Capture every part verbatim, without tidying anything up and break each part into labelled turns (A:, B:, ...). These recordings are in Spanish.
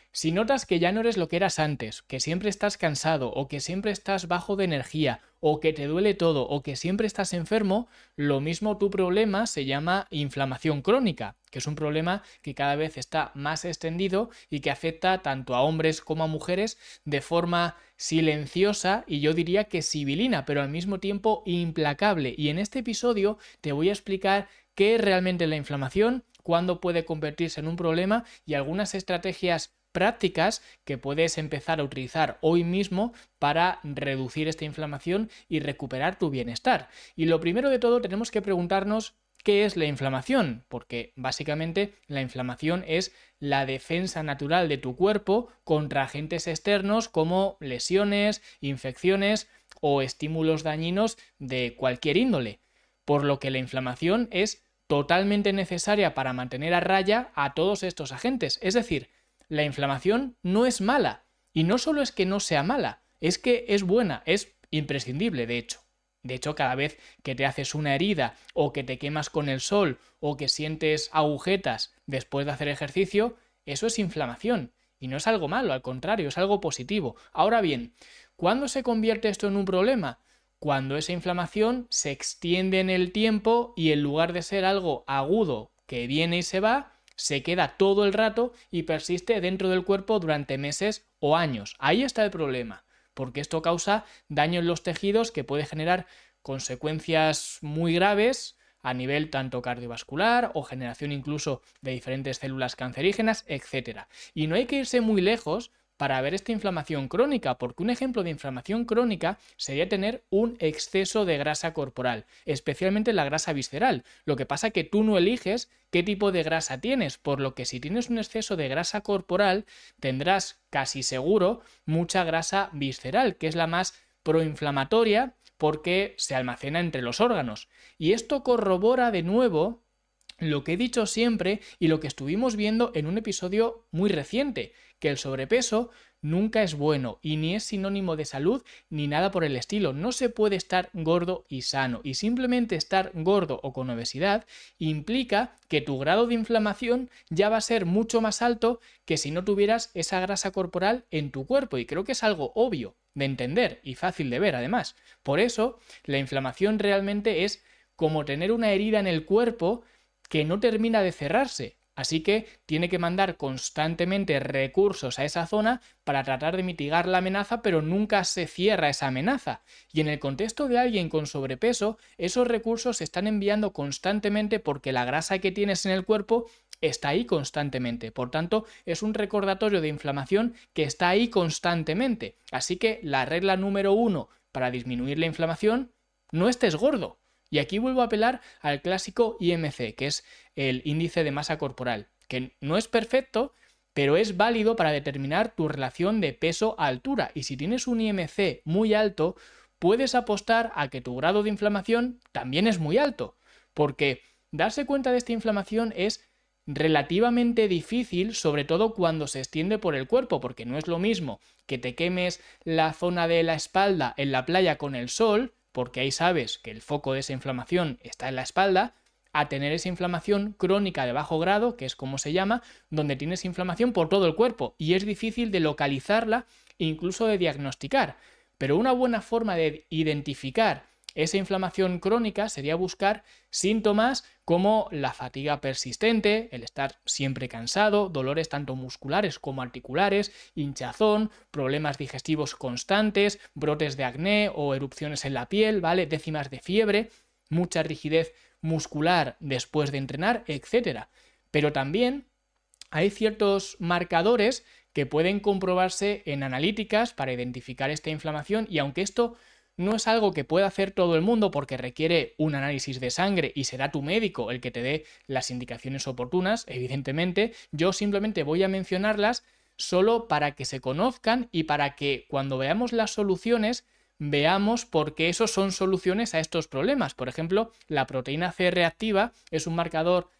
A: Si notas que ya no eres lo que eras antes, que siempre estás cansado o que siempre estás bajo de energía o que te duele todo o que siempre estás enfermo, lo mismo tu problema se llama inflamación crónica, que es un problema que cada vez está más extendido y que afecta tanto a hombres como a mujeres de forma silenciosa y yo diría que sibilina, pero al mismo tiempo implacable. Y en este episodio te voy a explicar qué es realmente la inflamación, cuándo puede convertirse en un problema y algunas estrategias prácticas que puedes empezar a utilizar hoy mismo para reducir esta inflamación y recuperar tu bienestar. Y lo primero de todo tenemos que preguntarnos ¿qué es la inflamación? Porque básicamente la inflamación es la defensa natural de tu cuerpo contra agentes externos como lesiones, infecciones o estímulos dañinos de cualquier índole. Por lo que la inflamación es totalmente necesaria para mantener a raya a todos estos agentes. Es decir, la inflamación no es mala. Y no solo es que no sea mala, es que es buena, es imprescindible, de hecho. De hecho, cada vez que te haces una herida o que te quemas con el sol o que sientes agujetas después de hacer ejercicio, eso es inflamación. Y no es algo malo, al contrario, es algo positivo. Ahora bien, ¿cuándo se convierte esto en un problema? Cuando esa inflamación se extiende en el tiempo y en lugar de ser algo agudo que viene y se va, se queda todo el rato y persiste dentro del cuerpo durante meses o años. Ahí está el problema, porque esto causa daño en los tejidos que puede generar consecuencias muy graves a nivel tanto cardiovascular o generación incluso de diferentes células cancerígenas, etcétera. Y no hay que irse muy lejos para ver esta inflamación crónica, porque un ejemplo de inflamación crónica sería tener un exceso de grasa corporal, especialmente la grasa visceral. Lo que pasa es que tú no eliges qué tipo de grasa tienes, por lo que si tienes un exceso de grasa corporal tendrás casi seguro mucha grasa visceral, que es la más proinflamatoria porque se almacena entre los órganos. Y esto corrobora de nuevo lo que he dicho siempre y lo que estuvimos viendo en un episodio muy reciente, que el sobrepeso nunca es bueno y ni es sinónimo de salud ni nada por el estilo. No se puede estar gordo y sano, y simplemente estar gordo o con obesidad implica que tu grado de inflamación ya va a ser mucho más alto que si no tuvieras esa grasa corporal en tu cuerpo, y creo que es algo obvio de entender y fácil de ver además. Por eso, la inflamación realmente es como tener una herida en el cuerpo que no termina de cerrarse, así que tiene que mandar constantemente recursos a esa zona para tratar de mitigar la amenaza, pero nunca se cierra esa amenaza. Y en el contexto de alguien con sobrepeso, esos recursos se están enviando constantemente porque la grasa que tienes en el cuerpo está ahí constantemente. Por tanto, es un recordatorio de inflamación que está ahí constantemente. Así que la regla número uno para disminuir la inflamación, no estés gordo. Y aquí vuelvo a apelar al clásico I M C, que es el índice de masa corporal, que no es perfecto, pero es válido para determinar tu relación de peso a altura. Y si tienes un I M C muy alto, puedes apostar a que tu grado de inflamación también es muy alto, porque darse cuenta de esta inflamación es relativamente difícil, sobre todo cuando se extiende por el cuerpo, porque no es lo mismo que te quemes la zona de la espalda en la playa con el sol, porque ahí sabes que el foco de esa inflamación está en la espalda, a tener esa inflamación crónica de bajo grado, que es como se llama, donde tienes inflamación por todo el cuerpo y es difícil de localizarla e incluso de diagnosticar. Pero una buena forma de identificar esa inflamación crónica sería buscar síntomas como la fatiga persistente, el estar siempre cansado, dolores tanto musculares como articulares, hinchazón, problemas digestivos constantes, brotes de acné o erupciones en la piel, ¿vale? Décimas de fiebre, mucha rigidez muscular después de entrenar, etcétera. Pero también hay ciertos marcadores que pueden comprobarse en analíticas para identificar esta inflamación, y aunque esto no es algo que pueda hacer todo el mundo porque requiere un análisis de sangre y será tu médico el que te dé las indicaciones oportunas, evidentemente, yo simplemente voy a mencionarlas solo para que se conozcan y para que cuando veamos las soluciones veamos por qué esos son soluciones a estos problemas. Por ejemplo, la proteína C reactiva es un marcador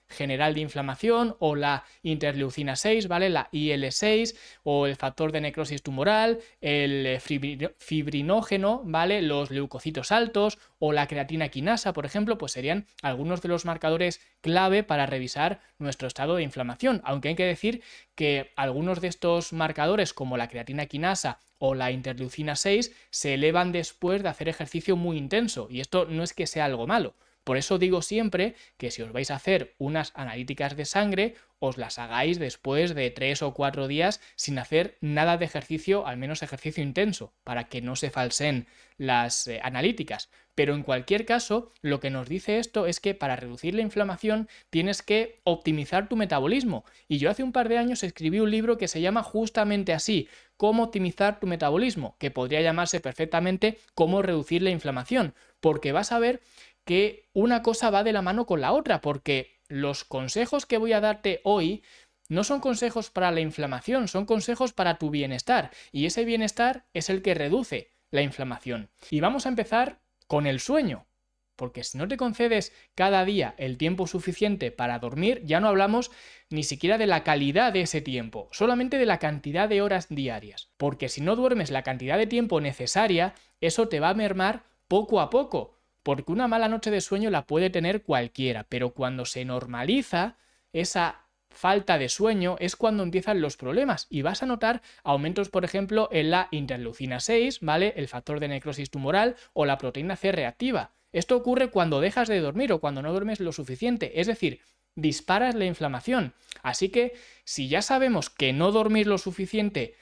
A: general de inflamación o la interleucina seis, ¿vale? La I L seis o el factor de necrosis tumoral, el fibrinógeno, ¿vale? Los leucocitos altos o la creatina quinasa, por ejemplo, pues serían algunos de los marcadores clave para revisar nuestro estado de inflamación, aunque hay que decir que algunos de estos marcadores como la creatina quinasa o la interleucina seis se elevan después de hacer ejercicio muy intenso y esto no es que sea algo malo. Por eso digo siempre que si os vais a hacer unas analíticas de sangre, os las hagáis después de tres o cuatro días sin hacer nada de ejercicio, al menos ejercicio intenso, para que no se falseen las eh, analíticas. Pero en cualquier caso, lo que nos dice esto es que para reducir la inflamación tienes que optimizar tu metabolismo. Y yo hace un par de años escribí un libro que se llama justamente así, Cómo optimizar tu metabolismo, que podría llamarse perfectamente Cómo reducir la inflamación, porque vas a ver que una cosa va de la mano con la otra, porque los consejos que voy a darte hoy no son consejos para la inflamación, son consejos para tu bienestar, y ese bienestar es el que reduce la inflamación. Y vamos a empezar con el sueño, porque si no te concedes cada día el tiempo suficiente para dormir, ya no hablamos ni siquiera de la calidad de ese tiempo, solamente de la cantidad de horas diarias, porque si no duermes la cantidad de tiempo necesaria, eso te va a mermar poco a poco. Porque una mala noche de sueño la puede tener cualquiera, pero cuando se normaliza esa falta de sueño es cuando empiezan los problemas y vas a notar aumentos, por ejemplo, en la interleucina seis, ¿vale? El factor de necrosis tumoral o la proteína C reactiva. Esto ocurre cuando dejas de dormir o cuando no duermes lo suficiente, es decir, disparas la inflamación. Así que si ya sabemos que no dormir lo suficiente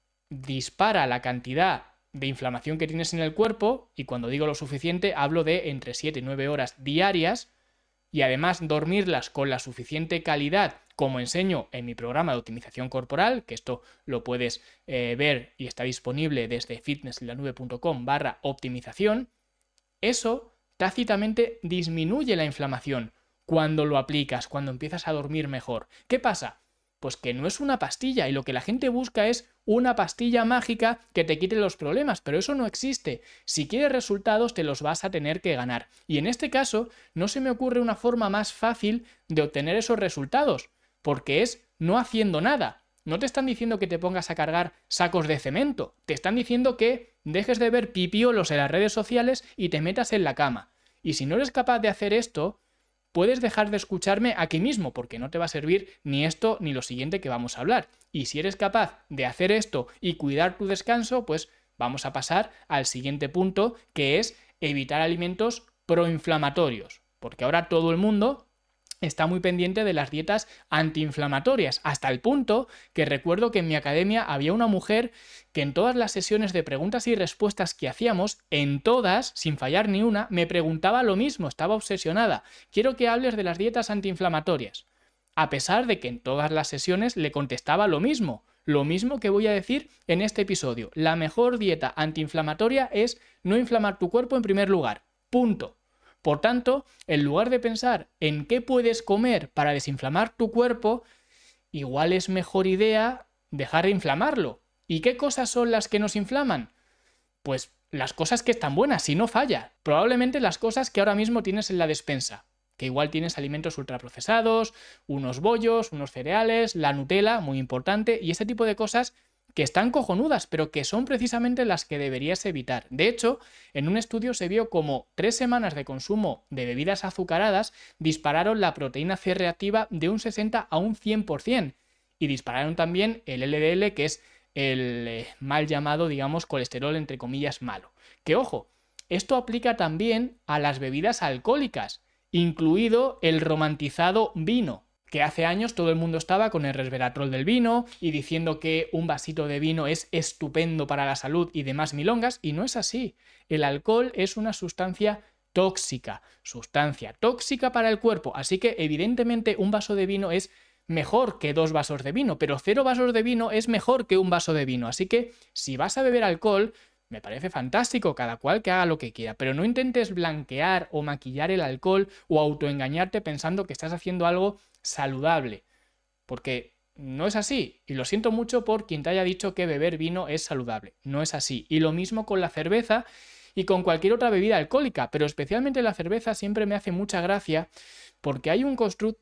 A: dispara la cantidad de inflamación que tienes en el cuerpo, y cuando digo lo suficiente hablo de entre siete y nueve horas diarias, y además dormirlas con la suficiente calidad, como enseño en mi programa de optimización corporal, que esto lo puedes eh, ver y está disponible desde fitnesslanube.com barra optimización, eso tácitamente disminuye la inflamación cuando lo aplicas, cuando empiezas a dormir mejor. ¿Qué pasa? Pues que no es una pastilla y lo que la gente busca es una pastilla mágica que te quite los problemas, pero eso no existe. Si quieres resultados te los vas a tener que ganar. Y en este caso no se me ocurre una forma más fácil de obtener esos resultados, porque es no haciendo nada. No te están diciendo que te pongas a cargar sacos de cemento, te están diciendo que dejes de ver pipiolos en las redes sociales y te metas en la cama. Y si no eres capaz de hacer esto, puedes dejar de escucharme aquí mismo porque no te va a servir ni esto ni lo siguiente que vamos a hablar. Y si eres capaz de hacer esto y cuidar tu descanso, pues vamos a pasar al siguiente punto, que es evitar alimentos proinflamatorios. Porque ahora todo el mundo está muy pendiente de las dietas antiinflamatorias, hasta el punto que recuerdo que en mi academia había una mujer que en todas las sesiones de preguntas y respuestas que hacíamos, en todas, sin fallar ni una, me preguntaba lo mismo, estaba obsesionada. Quiero que hables de las dietas antiinflamatorias. A pesar de que en todas las sesiones le contestaba lo mismo, lo mismo que voy a decir en este episodio. La mejor dieta antiinflamatoria es no inflamar tu cuerpo en primer lugar. Punto. Por tanto, en lugar de pensar en qué puedes comer para desinflamar tu cuerpo, igual es mejor idea dejar de inflamarlo. ¿Y qué cosas son las que nos inflaman? Pues las cosas que están buenas, si no falla. Probablemente las cosas que ahora mismo tienes en la despensa, que igual tienes alimentos ultraprocesados, unos bollos, unos cereales, la Nutella, muy importante, y ese tipo de cosas que están cojonudas, pero que son precisamente las que deberías evitar. De hecho, en un estudio se vio como tres semanas de consumo de bebidas azucaradas dispararon la proteína C reactiva de un sesenta a un cien por ciento y dispararon también el L D L, que es el eh, mal llamado, digamos, colesterol entre comillas malo. Que ojo, esto aplica también a las bebidas alcohólicas, incluido el romantizado vino, que hace años todo el mundo estaba con el resveratrol del vino y diciendo que un vasito de vino es estupendo para la salud y demás milongas, y no es así. El alcohol es una sustancia tóxica, sustancia tóxica para el cuerpo, así que evidentemente un vaso de vino es mejor que dos vasos de vino, pero cero vasos de vino es mejor que un vaso de vino, así que si vas a beber alcohol, me parece fantástico, cada cual que haga lo que quiera, pero no intentes blanquear o maquillar el alcohol o autoengañarte pensando que estás haciendo algo saludable, porque no es así, y lo siento mucho por quien te haya dicho que beber vino es saludable, no es así, y lo mismo con la cerveza y con cualquier otra bebida alcohólica, pero especialmente la cerveza siempre me hace mucha gracia porque hay un constructo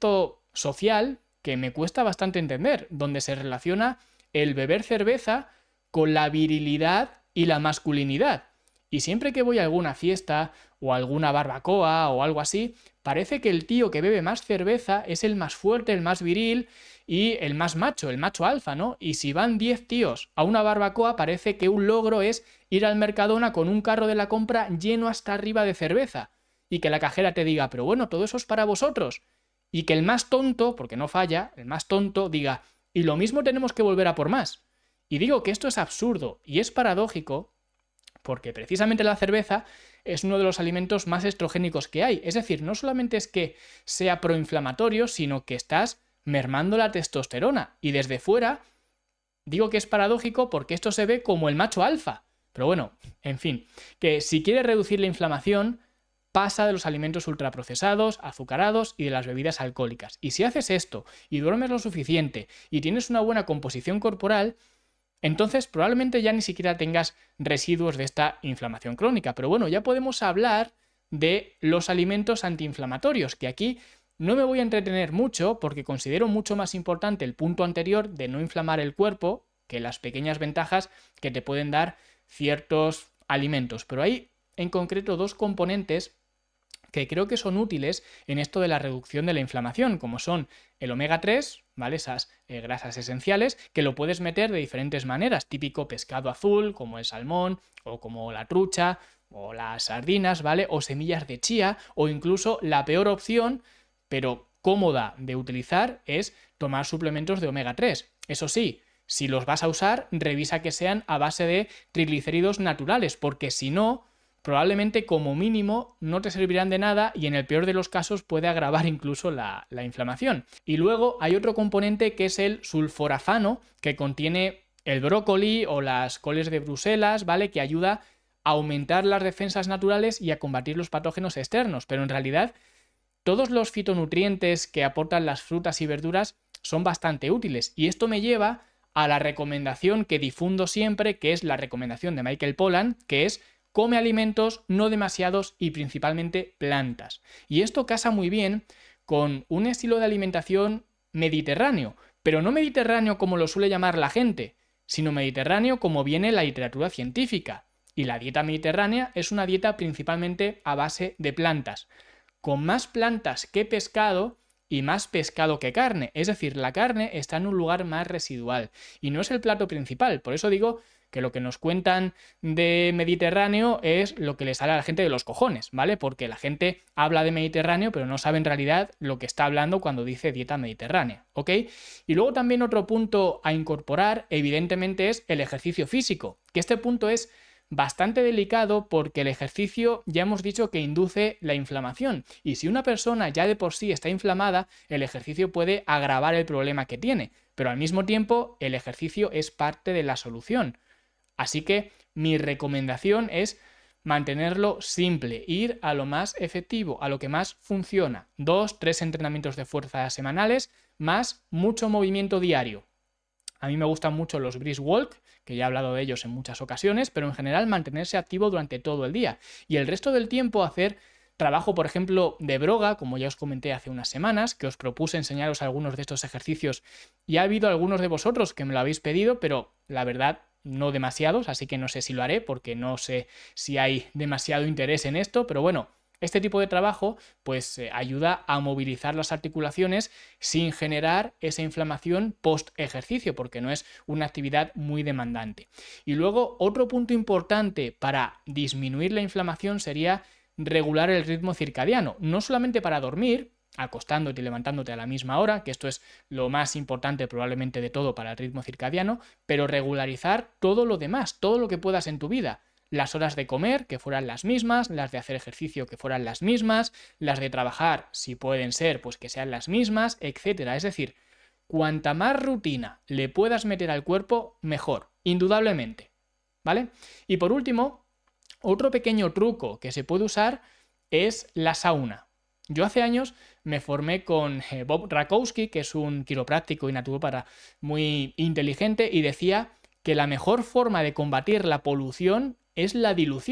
A: social que me cuesta bastante entender, donde se relaciona el beber cerveza con la virilidad y la masculinidad. Y siempre que voy a alguna fiesta o alguna barbacoa o algo así, parece que el tío que bebe más cerveza es el más fuerte, el más viril y el más macho, el macho alfa, ¿no? Y si van diez tíos a una barbacoa, parece que un logro es ir al Mercadona con un carro de la compra lleno hasta arriba de cerveza. Y que la cajera te diga, pero bueno, todo eso es para vosotros. Y que el más tonto, porque no falla, el más tonto diga, y lo mismo tenemos que volver a por más. Y digo que esto es absurdo y es paradójico porque precisamente la cerveza es uno de los alimentos más estrogénicos que hay. Es decir, no solamente es que sea proinflamatorio, sino que estás mermando la testosterona. Y desde fuera digo que es paradójico porque esto se ve como el macho alfa. Pero bueno, en fin, que si quieres reducir la inflamación, pasa de los alimentos ultraprocesados, azucarados y de las bebidas alcohólicas. Y si haces esto y duermes lo suficiente y tienes una buena composición corporal, entonces probablemente ya ni siquiera tengas residuos de esta inflamación crónica. Pero bueno, ya podemos hablar de los alimentos antiinflamatorios, que aquí no me voy a entretener mucho porque considero mucho más importante el punto anterior de no inflamar el cuerpo que las pequeñas ventajas que te pueden dar ciertos alimentos. Pero hay en concreto dos componentes que creo que son útiles en esto de la reducción de la inflamación, como son el omega tres, ¿vale? Esas eh, grasas esenciales, que lo puedes meter de diferentes maneras, típico pescado azul, como el salmón, o como la trucha, o las sardinas, ¿vale? O semillas de chía, o incluso la peor opción, pero cómoda de utilizar, es tomar suplementos de omega tres. Eso sí, si los vas a usar, revisa que sean a base de triglicéridos naturales, porque si no, probablemente como mínimo no te servirán de nada y en el peor de los casos puede agravar incluso la, la inflamación. Y luego hay otro componente que es el sulforafano, que contiene el brócoli o las coles de Bruselas, ¿vale? Que ayuda a aumentar las defensas naturales y a combatir los patógenos externos, pero en realidad todos los fitonutrientes que aportan las frutas y verduras son bastante útiles y esto me lleva a la recomendación que difundo siempre, que es la recomendación de Michael Pollan, que es come alimentos no demasiados y principalmente plantas. Y esto casa muy bien con un estilo de alimentación mediterráneo, pero no mediterráneo como lo suele llamar la gente, sino mediterráneo como viene la literatura científica. Y la dieta mediterránea es una dieta principalmente a base de plantas, con más plantas que pescado y más pescado que carne. Es decir, la carne está en un lugar más residual y no es el plato principal. Por eso digo que lo que nos cuentan de Mediterráneo es lo que le sale a la gente de los cojones, ¿vale? Porque la gente habla de Mediterráneo, pero no sabe en realidad lo que está hablando cuando dice dieta mediterránea, ¿ok? Y luego también otro punto a incorporar, evidentemente, es el ejercicio físico, que este punto es bastante delicado porque el ejercicio ya hemos dicho que induce la inflamación y si una persona ya de por sí está inflamada, el ejercicio puede agravar el problema que tiene, pero al mismo tiempo el ejercicio es parte de la solución. Así que mi recomendación es mantenerlo simple, ir a lo más efectivo, a lo que más funciona. Dos, tres entrenamientos de fuerza semanales, más mucho movimiento diario. A mí me gustan mucho los brisk walk, que ya he hablado de ellos en muchas ocasiones, pero en general mantenerse activo durante todo el día. Y el resto del tiempo hacer trabajo, por ejemplo, de broga, como ya os comenté hace unas semanas, que os propuse enseñaros algunos de estos ejercicios. Y ha habido algunos de vosotros que me lo habéis pedido, pero la verdad no demasiados, así que no sé si lo haré porque no sé si hay demasiado interés en esto, pero bueno, este tipo de trabajo pues eh, ayuda a movilizar las articulaciones sin generar esa inflamación post ejercicio, porque no es una actividad muy demandante. Y luego otro punto importante para disminuir la inflamación sería regular el ritmo circadiano, no solamente para dormir, acostándote y levantándote a la misma hora, que esto es lo más importante probablemente de todo para el ritmo circadiano, pero regularizar todo lo demás, todo lo que puedas en tu vida. Las horas de comer, que fueran las mismas, las de hacer ejercicio, que fueran las mismas, las de trabajar, si pueden ser, pues que sean las mismas, etcétera. Es decir, cuanta más rutina le puedas meter al cuerpo, mejor, indudablemente, ¿vale? Y por último, otro pequeño truco que se puede usar es la sauna. Yo hace años me formé con Bob Rakowski, que es un quiropráctico y naturópata muy inteligente, y decía que la mejor forma de combatir la polución es la dilución.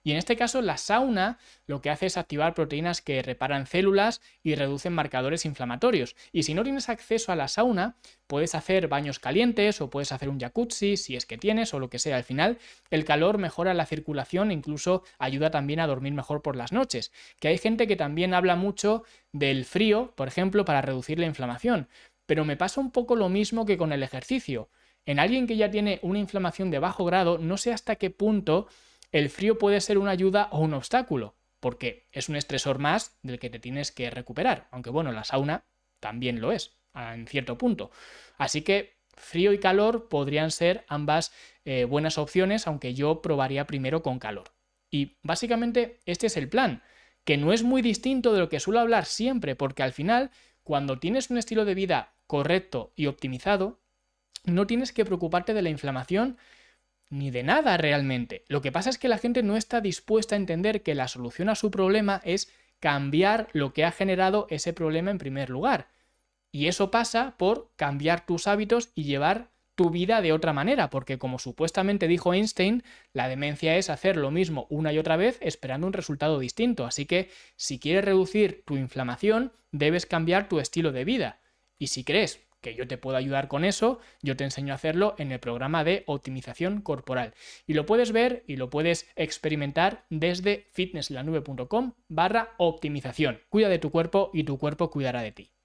A: Y en este caso la sauna lo que hace es activar proteínas que reparan células y reducen marcadores inflamatorios. Y si no tienes acceso a la sauna, puedes hacer baños calientes o puedes hacer un jacuzzi si es que tienes o lo que sea. Al final el calor mejora la circulación e incluso ayuda también a dormir mejor por las noches. Que hay gente que también habla mucho del frío, por ejemplo, para reducir la inflamación. Pero me pasa un poco lo mismo que con el ejercicio. En alguien que ya tiene una inflamación de bajo grado, no sé hasta qué punto el frío puede ser una ayuda o un obstáculo, porque es un estresor más del que te tienes que recuperar, aunque bueno, la sauna también lo es, en cierto punto. Así que frío y calor podrían ser ambas eh, buenas opciones, aunque yo probaría primero con calor. Y básicamente este es el plan, que no es muy distinto de lo que suelo hablar siempre, porque al final, cuando tienes un estilo de vida correcto y optimizado, no tienes que preocuparte de la inflamación ni de nada realmente. Lo que pasa es que la gente no está dispuesta a entender que la solución a su problema es cambiar lo que ha generado ese problema en primer lugar. Y eso pasa por cambiar tus hábitos y llevar tu vida de otra manera, porque como supuestamente dijo Einstein, la demencia es hacer lo mismo una y otra vez esperando un resultado distinto. Así que si quieres reducir tu inflamación, debes cambiar tu estilo de vida. Y si crees que yo te puedo ayudar con eso, yo te enseño a hacerlo en el programa de optimización corporal. Y lo puedes ver y lo puedes experimentar desde fitnesslanube punto com barra optimización. Cuida de tu cuerpo y tu cuerpo cuidará de ti.